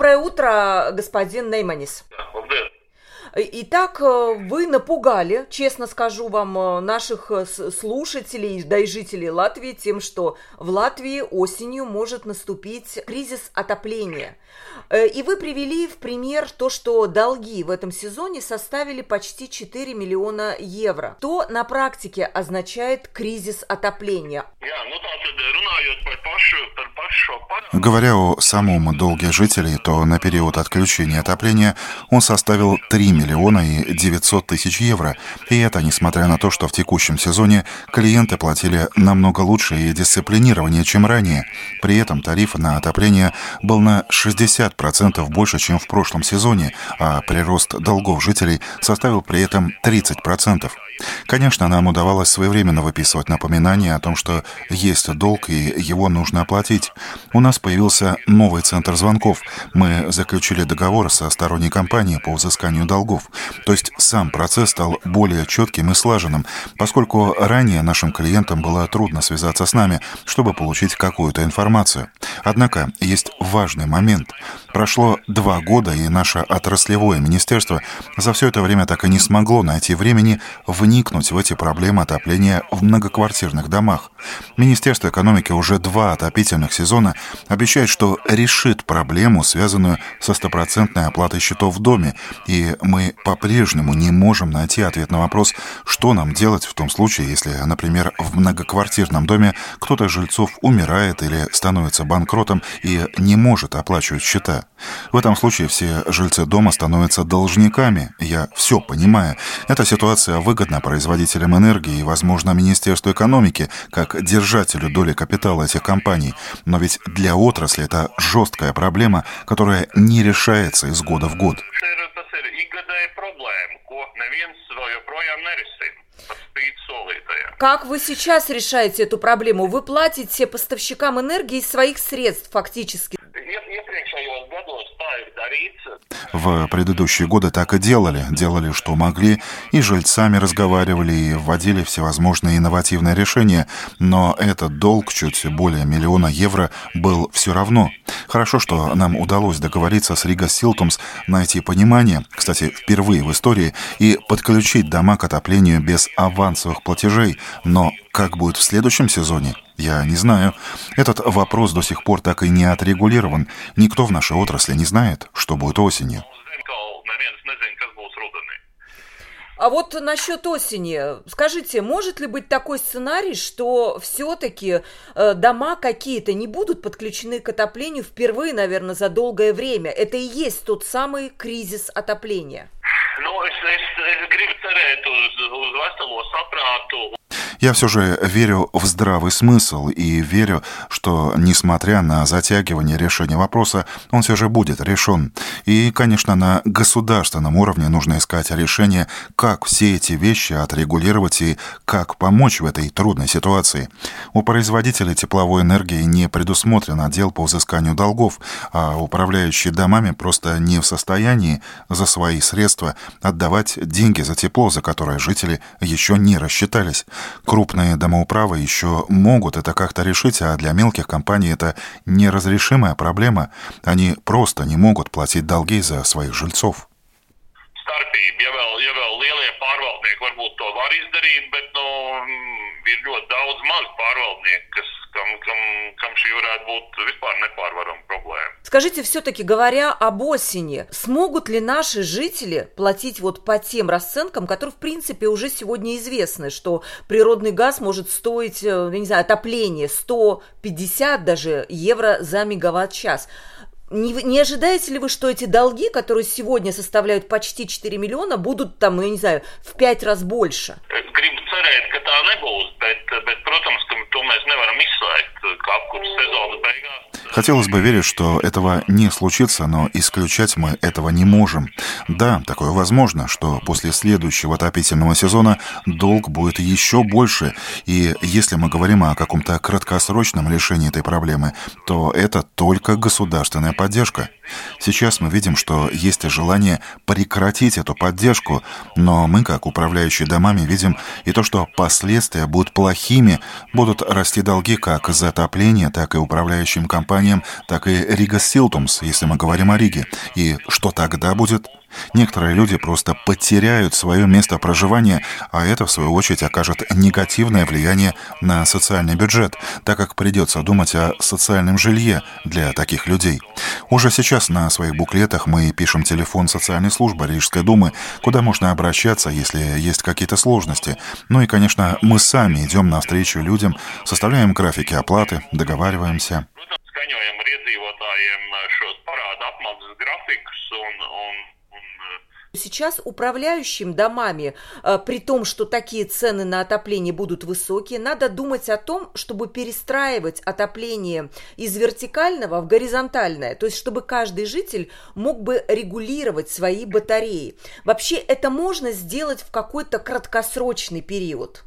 Доброе утро, господин Нейманис. Итак, вы напугали, честно скажу вам, наших слушателей, да и жителей Латвии тем, что в Латвии осенью может наступить кризис отопления. И вы привели в пример то, что долги в этом сезоне составили почти 4 миллиона евро. Что на практике означает кризис отопления? Говоря о самом долге жителей, то на период отключения отопления он составил 3 миллиона и 900 тысяч евро. И это несмотря на то, что в текущем сезоне клиенты платили намного лучше и дисциплинированнее, чем ранее. При этом тариф на отопление был на 60% больше, чем в прошлом сезоне, а прирост долгов жителей составил при этом 30%. Конечно, нам удавалось своевременно выписывать напоминания о том, что есть долг и его нужно оплатить. У нас появился новый центр звонков. Мы заключили договор со сторонней компанией по взысканию долгов. То есть сам процесс стал более четким и слаженным, поскольку ранее нашим клиентам было трудно связаться с нами, чтобы получить какую-то информацию. Однако есть важный момент. Прошло 2 года, и наше отраслевое министерство за все это время так и не смогло найти времени вникнуть в эти проблемы отопления в многоквартирных домах. Министерство экономики уже 2 отопительных сезона обещает, что решит проблему, связанную со 100% оплатой счетов в доме, и мы по-прежнему не можем найти ответ на вопрос, что нам делать в том случае, если, например, в многоквартирном доме кто-то из жильцов умирает или становится банкротом и не может оплачивать счета. В этом случае все жильцы дома становятся должниками. Я все понимаю. Эта ситуация выгодна производителям энергии и, возможно, Министерству экономики, как держателю доли капитала этих компаний. Но ведь для отрасли это жесткая проблема, которая не решается из года в год. Как вы сейчас решаете эту проблему? Вы платите поставщикам энергии из своих средств фактически. В предыдущие годы так и делали, что могли, и с жильцами разговаривали, и вводили всевозможные инновативные решения, но этот долг, чуть более 1 миллиона евро, был все равно. Хорошо, что нам удалось договориться с Рига Силтумс, найти понимание, кстати, впервые в истории, и подключить дома к отоплению без авансовых платежей, но как будет в следующем сезоне? Я не знаю. Этот вопрос до сих пор так и не отрегулирован. Никто в нашей отрасли не знает, что будет осенью. А вот насчет осени. Скажите, может ли быть такой сценарий, что все-таки дома какие-то не будут подключены к отоплению впервые, наверное, за долгое время? Это и есть тот самый кризис отопления. Я все же верю в здравый смысл и верю, что, несмотря на затягивание решения вопроса, он все же будет решен. И, конечно, на государственном уровне нужно искать решение, как все эти вещи отрегулировать и как помочь в этой трудной ситуации. У производителей тепловой энергии не предусмотрен отдел по взысканию долгов, а управляющие домами просто не в состоянии за свои средства отдавать деньги за тепло, за которое жители еще не рассчитались. Крупные домоуправы еще могут это как-то решить, а для мелких компаний это неразрешимая проблема. Они просто не могут платить долги за своих жильцов. Скажите, все-таки говоря об осени, смогут ли наши жители платить вот по тем расценкам, которые в принципе уже сегодня известны, что природный газ может стоить, я не знаю, отопление 150 даже евро за мегаватт-час? Не ожидаете ли вы, что эти долги, которые сегодня составляют почти 4 миллиона, будут там, я не знаю, в 5 раз больше? Хотелось бы верить, что этого не случится, но исключать мы этого не можем. Да, такое возможно, что после следующего отопительного сезона долг будет еще больше, и если мы говорим о каком-то краткосрочном решении этой проблемы, то это только государственная поддержка. Сейчас мы видим, что есть желание прекратить эту поддержку, но мы, как управляющие домами, видим и то, что последствия будут плохими, будут расти долги как за отопление, так и управляющим компаниям, так и Рига Силтумс, если мы говорим о Риге. И что тогда будет? Некоторые люди просто потеряют свое место проживания, а это, в свою очередь, окажет негативное влияние на социальный бюджет, так как придется думать о социальном жилье для таких людей. Уже сейчас на своих буклетах мы пишем телефон социальной службы Рижской думы, куда можно обращаться, если есть какие-то сложности. Ну и, конечно, мы сами идем навстречу людям, составляем графики оплаты, договариваемся. Сейчас управляющим домами, при том, что такие цены на отопление будут высокие, надо думать о том, чтобы перестраивать отопление из вертикального в горизонтальное, то есть чтобы каждый житель мог бы регулировать свои батареи. Вообще это можно сделать в какой-то краткосрочный период.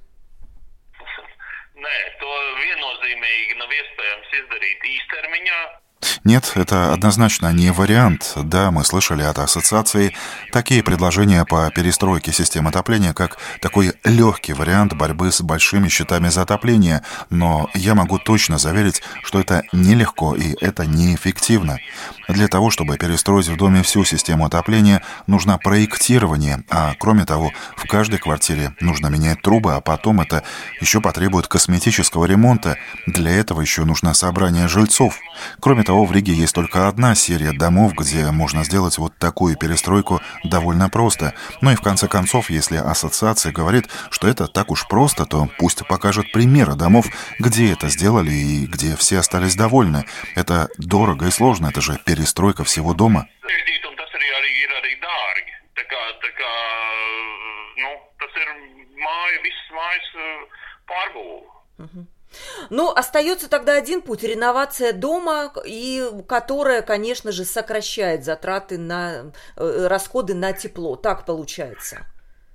Нет, это однозначно не вариант. Да, мы слышали от ассоциации такие предложения по перестройке системы отопления, как такой легкий вариант борьбы с большими счетами за отопление, но я могу точно заверить, что это нелегко и это неэффективно. Для того, чтобы перестроить в доме всю систему отопления, нужно проектирование, а кроме того, в каждой квартире нужно менять трубы, а потом это еще потребует косметического ремонта. Для этого еще нужно собрание жильцов. Кроме того, в Риге есть только одна серия домов, где можно сделать вот такую перестройку довольно просто. Ну и в конце концов, если ассоциация говорит, что это так уж просто, то пусть покажет примеры домов, где это сделали и где все остались довольны. Это дорого и сложно, это же перестройка всего дома. Ну, остается тогда один путь – реновация дома, и которая, конечно же, сокращает затраты на расходы на тепло. Так получается.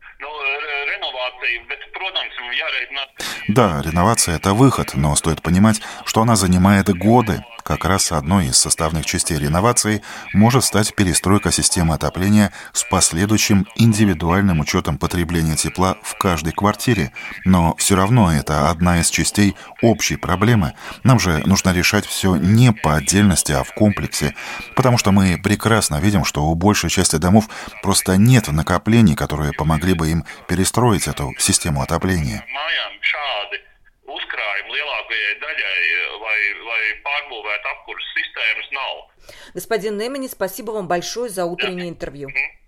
Да, реновация – это выход, но стоит понимать, что она занимает годы. Как раз одной из составных частей реновации может стать перестройка системы отопления с последующим индивидуальным учетом потребления тепла в каждой квартире. Но все равно это одна из частей общей проблемы. Нам же нужно решать все не по отдельности, а в комплексе. Потому что мы прекрасно видим, что у большей части домов просто нет накоплений, которые помогли бы им перестроить эту систему отопления. Господин Нейманис, спасибо вам большое за утреннее интервью.